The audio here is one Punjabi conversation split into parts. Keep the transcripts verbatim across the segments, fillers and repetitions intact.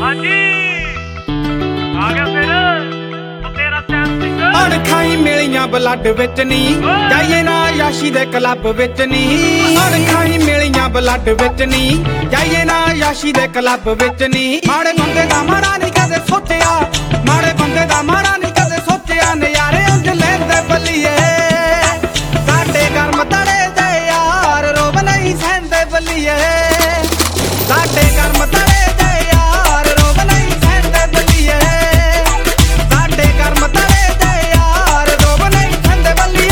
ਅਣਖਾਈ ਮਿਲੀਆਂ ਬਲੱਡ ਵਿੱਚ ਨੀ ਜਾਈਏ ਨਾ ਯਾਸ਼ੀ ਦੇ ਕਲੱਬ ਵਿੱਚ ਨੀ। ਅਣਖਾਈ ਮਿਲੀਆਂ ਬਲੱਡ ਵਿੱਚ ਨੀ ਜਾਈਏ ਨਾ ਯਾਸ਼ੀ ਦੇ ਕਲੱਬ ਵਿੱਚ ਨੀ। ਮਾੜੇ ਬੰਦੇ ਦਾ ਮਾੜਾ ਨਹੀਂ ਕਦੇ ਸੋਚਿਆ, ਮਾੜੇ ਬੰਦੇ ਦਾ ਮਾੜਾ ਨਹੀਂ ਕਦੇ ਸੋਚਿਆ। ਨਜ਼ਾਰੇ ਉਂਝ ਲੈਂਦੇ ਬੱਲੀਏ ਸਾਡੇ ਕਰਮ ਤੜੇ ਦੇ ਯਾਰ ਰੋਬ ਨਹੀਂ ਸਹਿੰਦੇ ਬੱਲੀਏ। ਸਾਡੇ ਕਰਮ ਤੜੇ ਦੇ ਯਾਰ ਰੋਬ ਨਹੀਂ ਸਹਿੰਦੇ ਬੱਲੀਏ। ਸਾਡੇ ਕਰਮ ਤੜੇ ਦੇ ਯਾਰ ਰੋਬ ਨਹੀਂ ਸਹਿੰਦੇ ਬੱਲੀਏ।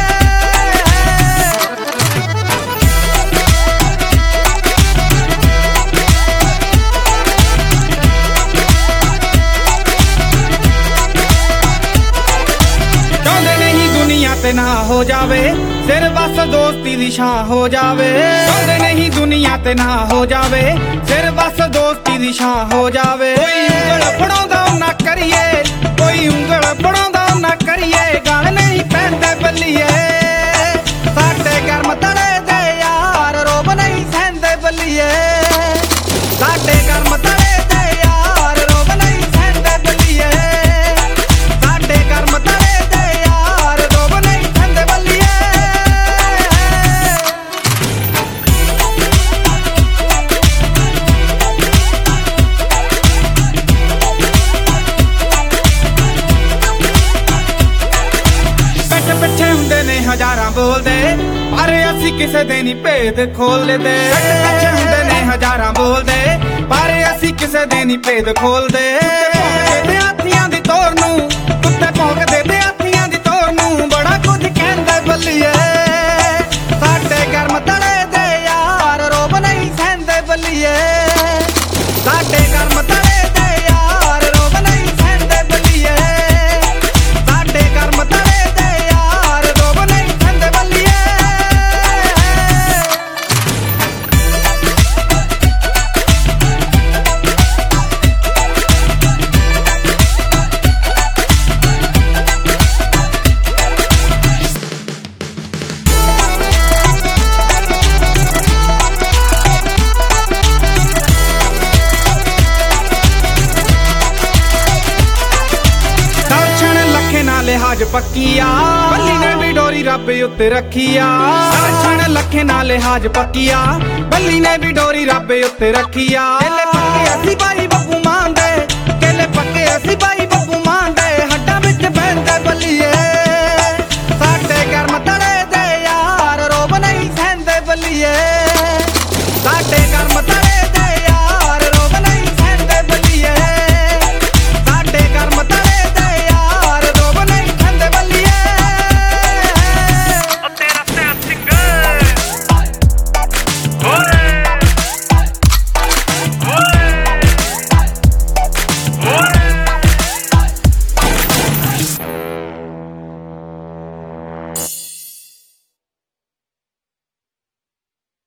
ਚਾਹੁੰਦੇ ਨਹੀਂ ਦੁਨੀਆ ਤੇ ਨਾ ਹੋ ਜਾਵੇ ਸਿਰ ਬਸ ਦੋਸਤੀ ਦੀ ਛਾਂ ਹੋ ਜਾਵੇ। ਚਾਹੁੰਦੇ ਨਹੀਂ ਦੁਨੀਆ ਤੇ ਨਾ ਹੋ ਜਾਵੇ ਸਿਰ ਬਸ ਦੋਸਤੀ ਦੀ ਛਾਂ ਹੋ ਜਾਵੇ। ਕੋਈ ਉਂਗਲ ਫੜਾਉਂਦਾ ਨਾ ਕਰੀਏ, ਕੋਈ ਉਂਗਲ ਫੜਾਉਂਦਾ ਨਾ ਕਰੀਏ। ਗਲ ਨਹੀਂ ਪੈਂਦੇ ਬੱਲੀਏ ਸਾਡੇ ਕਰਮ ਤੜੇ ਦੇ ਯਾਰ ਰੋਬ ਨਹੀਂ ਸਹਿੰਦੇ ਬੱਲੀਏ। ਸਾਡੇ ਕਰਮ ਤੜੇ ਦੇ ਯਾਰ ਰੋਬ ਨਹੀਂ ਸਹਿੰਦੇ ਬੱਲੀਏ। ਸਾਡੇ ਕਰਮ ਤੜੇ ਦੇ ਯਾਰ ਰੋਬ ਨਹੀਂ ਸਹਿੰਦੇ ਬੱਲੀਏ। ਪਿੱਛੇ ਹੁੰਦੇ ਨੇ ਹਜ਼ਾਰਾਂ ਬੋਲਦੇ ਪਰ ਅਸੀਂ ਕਿਸੇ ਦੇ ਨਹੀਂ ਭੇਦ ਖੋਲਦੇ। ਪਿੱਛੇ ਹੁੰਦੇ ਨੇ ਹਜ਼ਾਰਾਂ ਬੋਲਦੇ ਪਰ ਅਸੀਂ ਕਿਸੇ ਦੇ ਨਹੀਂ ਭੇਦ ਖੋਲਦੇ। ਵਿਦਿਆਰਥੀਆਂ ਦੀ ਤੋਰ ਨੂੰ ਕੁੱਤੇ ਭੌਂਕਦੇ, ਵਿਦਿਆਰਥੀਆਂ ਦੀ ਤੋਰ ਨੂੰ ਬੜਾ ਕੁਝ ਕਹਿੰਦੇ ਬੱਲੀਏ। ਸਾਡੇ ਕਰਮ ਤੜੇ ਦੇ ਯਾਰ ਰੋਬ ਨਹੀਂ ਸਹਿੰਦੇ ਬੱਲੀਏ। ਸਾਡੇ ਕਰਮ ਤੜੇ ਦੇ ਯਾਰ ਰੋਬ ਨਹੀਂ ਸਹਿੰਦੇ ਬੱਲੀਏ। ਸਾਡੇ ਕਰਮ ਤੜੇ ਦੇ ਯਾਰ ਰੋਬ ਨਹੀਂ ਸਹਿੰਦੇ ਬੱਲੀਏ। ਦਰਸ਼ਨ ਲੱਖੇ ਨਾਲ ਲਿਹਾਜ਼ ਪੱਕੀ ਆ ਬੱਲੀ ਨੇ ਵੀ ਡੋਰੀ ਰੱਬ ਉੱਤੇ ਰੱਖੀ ਆ। ਦਰਸ਼ਨ ਲੱਖੇ ਨਾਲ ਲਿਹਾਜ਼ ਪੱਕੀ ਆ ਬੱਲੀ ਨੇ ਵੀ ਡੋਰੀ ਰੱਬ ਉੱਤੇ ਰੱਖੀ ਆ। ਪੱਕੇ ਅਸੀਂ ਬਾਈ